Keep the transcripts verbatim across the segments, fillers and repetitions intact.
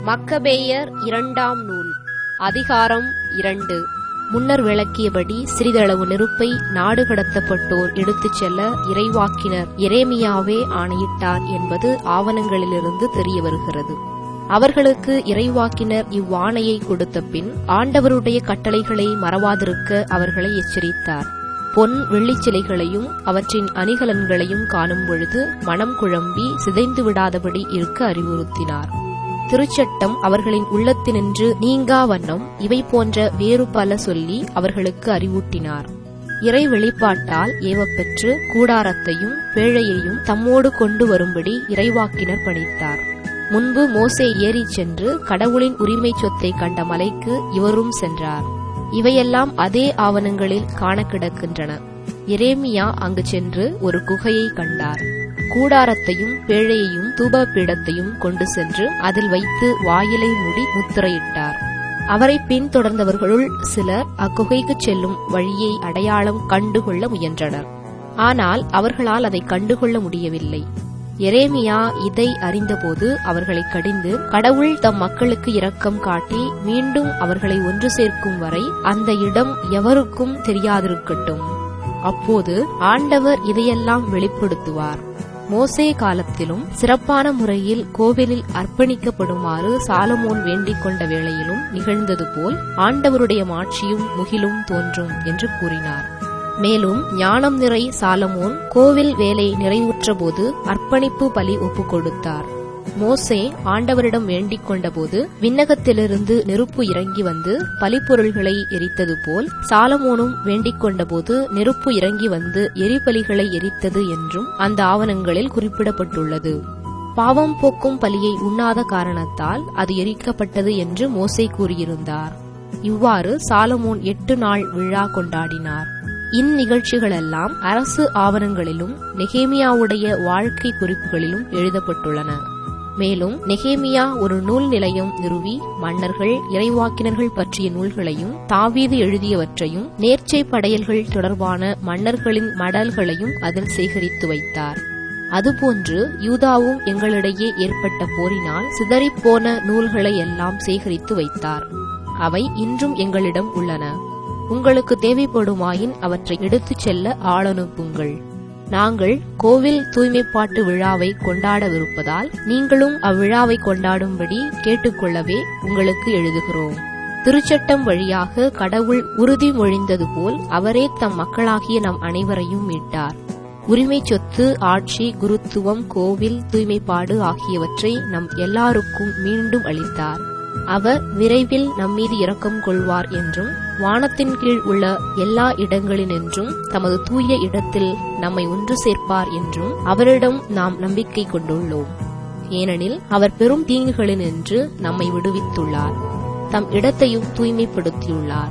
மக்கபேயர் இரண்டாம் நூல் அதிகாரம் இரண்டு. முன்னர் விளக்கியபடி சிறிதளவு நெருப்பை நாடு கடத்தப்பட்டோர் எடுத்துச் செல்ல இறைவாக்கினர் எரேமியாவே ஆணையிட்டார் என்பது ஆவணங்களிலிருந்து தெரிய வருகிறது. அவர்களுக்கு இறைவாக்கினர் இவ்வாணையை கொடுத்த பின் ஆண்டவருடைய கட்டளைகளை மறவாதிருக்க அவர்களை எச்சரித்தார். பொன் வெள்ளிச் சிலைகளையும் அவற்றின் அணிகலன்களையும் காணும் பொழுது மனம் குழம்பி சிதைந்து விடாதபடி இருக்க அறிவுறுத்தினார். திருச்சட்டம் அவர்களின் உள்ளத்தினின்று நீங்கா வண்ணம் இவை போன்ற வேறு பல சொல்லி அவர்களுக்கு அறிவூட்டினார். இறை வெளிப்பாட்டால் ஏவப்பெற்று கூடாரத்தையும் பேழையையும் தம்மோடு கொண்டு வரும்படி இறைவாக்கினர் பணித்தார். முன்பு மோசே ஏறிச் சென்று கடவுளின் உரிமை சொத்தை கண்ட மலைக்கு இவரும் சென்றார். இவையெல்லாம் அதே ஆவணங்களில் காண கிடக்கின்றன. எரேமியா அங்கு சென்று ஒரு குகையை கண்டார். கூடாரத்தையும் பேழையையும் தூப பீடத்தையும் கொண்டு சென்று அதில் வைத்து வாயிலை மூடி முத்திரையிட்டார். அவரை பின்தொடர்ந்தவர்களுள் சிலர் அக்குகைக்கு செல்லும் வழியை அடையாளம் கண்டுகொள்ள முயன்றனர். ஆனால் அவர்களால் அதை கண்டுகொள்ள முடியவில்லை. எரேமியா இதை அறிந்தபோது அவர்களை கடிந்து, கடவுள் தம் மக்களுக்கு இரக்கம் காட்டி மீண்டும் அவர்களை ஒன்று சேர்க்கும் வரை அந்த இடம் எவருக்கும் தெரியாதிருக்கட்டும். அப்போது ஆண்டவர் இதையெல்லாம் வெளிப்படுத்துவார். மோசே காலத்திலும் சிறப்பான முறையில் கோவிலில் அர்ப்பணிக்கப்படுமாறு சாலமோன் வேண்டிக் கொண்ட வேளையிலும் நிகழ்ந்தது போல் ஆண்டவருடைய மாட்சியும் முகிலும் தோன்றும் என்று கூறினார். மேலும் ஞானம் நிறை சாலமோன் கோவில் வேலை நிறைவுற்றபோது அர்ப்பணிப்பு பலி ஒப்புக் கொடுத்தார். மோசே ஆண்டவரிடம் வேண்டிக் கொண்டபோது விண்ணகத்திலிருந்து நெருப்பு இறங்கி வந்து பலிப்பொருள்களை எரித்தது போல் சாலமோனும் வேண்டிக் கொண்டபோது நெருப்பு இறங்கி வந்து எரிபலிகளை எரித்தது என்றும் அந்த ஆவணங்களில் குறிப்பிடப்பட்டுள்ளது. பாவம் போக்கும் பலியை உண்ணாத காரணத்தால் அது எரிக்கப்பட்டது என்று மோசே கூறியிருந்தார். இவ்வாறு சாலமோன் எட்டு நாள் விழா கொண்டாடினார். இந்நிகழ்ச்சிகளெல்லாம் அரசு ஆவணங்களிலும் நெகேமியாவுடைய வாழ்க்கை குறிப்புகளிலும் எழுதப்பட்டுள்ளன. மேலும் நெகேமியா ஒரு நூல் நிலையம் நிறுவி மன்னர்கள் இறைவாக்கினர்கள் பற்றிய நூல்களையும் தாவீது எழுதியவற்றையும் நேர்ச்சை படையல்கள் தொடர்பான மன்னர்களின் மடல்களையும் அதில் சேகரித்து வைத்தார். அதுபோன்று யூதாவும் எங்களிடையே ஏற்பட்ட போரினால் சிதறிப்போன நூல்களை எல்லாம் சேகரித்து வைத்தார். அவை இன்றும் எங்களிடம் உள்ளன. உங்களுக்கு தேவைப்படுமாயின் அவற்றை எடுத்துச் செல்ல ஆளனுப்புங்கள். நாங்கள் கோவில் தூய்மைப்பாட்டு விழாவை கொண்டாடவிருப்பதால் நீங்களும் அவ்விழாவை கொண்டாடும்படி கேட்டுக்கொள்ளவே உங்களுக்கு எழுதுகிறோம். திருச்சட்டம் வழியாக கடவுள் உறுதிமொழிந்தது போல் அவரே தம் மக்களாகிய நம் அனைவரையும் மீட்டார். உரிமை சொத்து, ஆட்சி, குருத்துவம், கோவில் தூய்மைப்பாடு ஆகியவற்றை நம் எல்லாருக்கும் மீண்டும் அளித்தார். அவர் விரைவில் நம்மீது இரக்கம் கொள்வார் என்றும் வானத்தின் கீழ் உள்ள எல்லா இடங்களினின்றும் தமது தூய இடத்தில் நம்மை ஒன்று சேர்ப்பார் என்றும் அவரிடம் நாம் நம்பிக்கை கொண்டுள்ளோம். ஏனெனில் அவர் பெரும் தீங்குகளினின்று நம்மை விடுவித்துள்ளார், தம் இடத்தையும் தூய்மைப்படுத்தியுள்ளார்.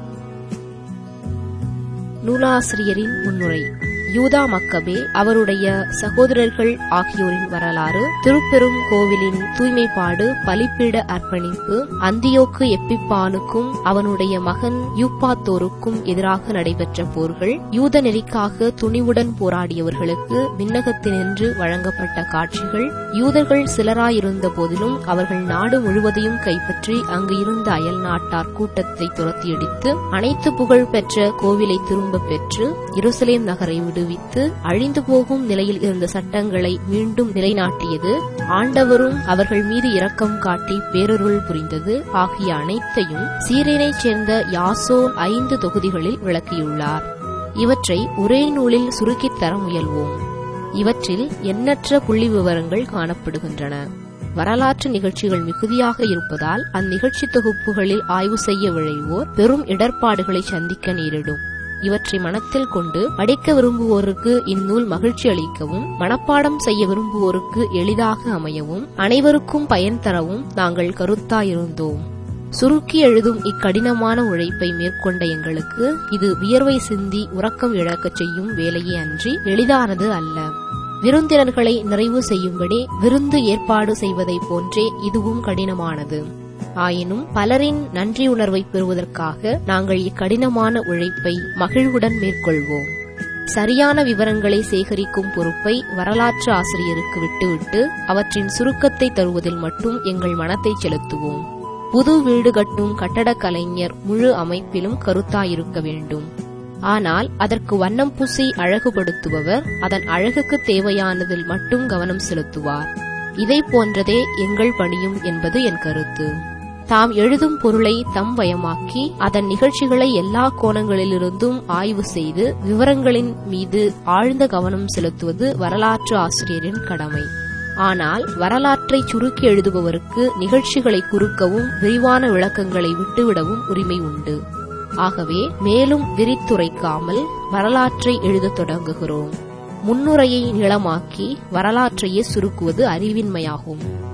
நூலாசிரியரின் முன்னுரை. யூதா மக்கபே, அவருடைய சகோதரர்கள் ஆகியோரின் வரலாறு, திருப்பெரும் கோவிலின் தூய்மைப்பாடு, பலிப்பீட அர்ப்பணிப்பு, அந்தியோக்கு எப்பிப்பானுக்கும் அவனுடைய மகன் யூப்பாத்தோருக்கும் எதிராக நடைபெற்ற போர்கள், யூத நெறிக்காக துணிவுடன் போராடியவர்களுக்கு விண்ணகத்தினின்று வழங்கப்பட்ட காட்சிகள், யூதர்கள் சிலராயிருந்த போதிலும் அவர்கள் நாடு முழுவதையும் கைப்பற்றி அங்கு இருந்த அயல் நாட்டார் கூட்டத்தை துரத்தியடித்து அனைத்து புகழ் பெற்ற கோவிலை திரும்பப் பெற்று எருசலேம் நகரை விடு விட்டு அழிந்து போகும் நிலையில் இருந்த சட்டங்களை மீண்டும் நிலைநாட்டியது, ஆண்டவரும் அவர்கள் மீது இரக்கம் காட்டி பேரருள் புரிந்தது ஆகிய அனைத்தையும் சீரேனைச் சேர்ந்த யாசோன் ஐந்து தொகுதிகளில் விளக்கியுள்ளார். இவற்றை ஒரே நூலில் சுருக்கித் தர முயல்வோம். இவற்றில் எண்ணற்ற புள்ளி விவரங்கள் காணப்படுகின்றன. வரலாற்று நிகழ்ச்சிகள் மிகுதியாக இருப்பதால் அந்நிகழ்ச்சி தொகுப்புகளில் ஆய்வு செய்ய விழைவோர் பெரும் இடர்பாடுகளை சந்திக்க நேரிடும். இவற்றை மனத்தில் கொண்டு படிக்க விரும்புவோருக்கு இந்நூல் மகிழ்ச்சி அளிக்கவும், மனப்பாடம் செய்ய விரும்புவோருக்கு எளிதாக அமையவும், அனைவருக்கும் பயன் தரவும் நாங்கள் கருத்தாயிருந்தோம். சுருக்கி எழுதும் இக்கடினமான உழைப்பை மேற்கொண்ட எங்களுக்கு இது வியர்வை சிந்தி உறக்கம் இழக்கச் செய்யும் வேலையே அன்றி எளிதானது அல்ல. விருந்தினர்களை நிறைவு செய்யும்படி விருந்து ஏற்பாடு செய்வதைப் போன்றே இதுவும் கடினமானது. ஆயினும் பலரின் நன்றியுணர்வை பெறுவதற்காக நாங்கள் இக்கடினமான உழைப்பை மகிழ்வுடன் மேற்கொள்வோம். சரியான விவரங்களை சேகரிக்கும் பொறுப்பை வரலாற்று ஆசிரியருக்கு விட்டுவிட்டு அவற்றின் சுருக்கத்தை தருவதில் மட்டும் எங்கள் மனத்தை செலுத்துவோம். புது வீடு கட்டும் கட்டடக் கலைஞர் முழு அமைப்பிலும் கருத்தாயிருக்க வேண்டும். ஆனால் அதற்கு வண்ணம் பூசி அழகுபடுத்துபவர் அதன் அழகுக்கு தேவையானதில் மட்டும் கவனம் செலுத்துவார். இதை போன்றதே எங்கள் பணியும் என்பது என் கருத்து. தாம் எழுதும் பொருளை தம் வயமாக்கி அதன் நிகழ்ச்சிகளை எல்லா கோணங்களிலிருந்தும் ஆய்வு செய்து விவரங்களின் மீது ஆழ்ந்த கவனம் செலுத்துவது வரலாற்று ஆசிரியரின் கடமை. ஆனால் வரலாற்றை சுருக்கி எழுதுபவருக்கு நிகழ்ச்சிகளை குறுக்கவும் விரிவான விளக்கங்களை விட்டுவிடவும் உரிமை உண்டு. ஆகவே மேலும் விரித்துரைக்காமல் வரலாற்றை எழுதத் தொடங்குகிறோம். முன்னுரையை நீளமாக்கி வரலாற்றையே சுருக்குவது அறிவின்மையாகும்.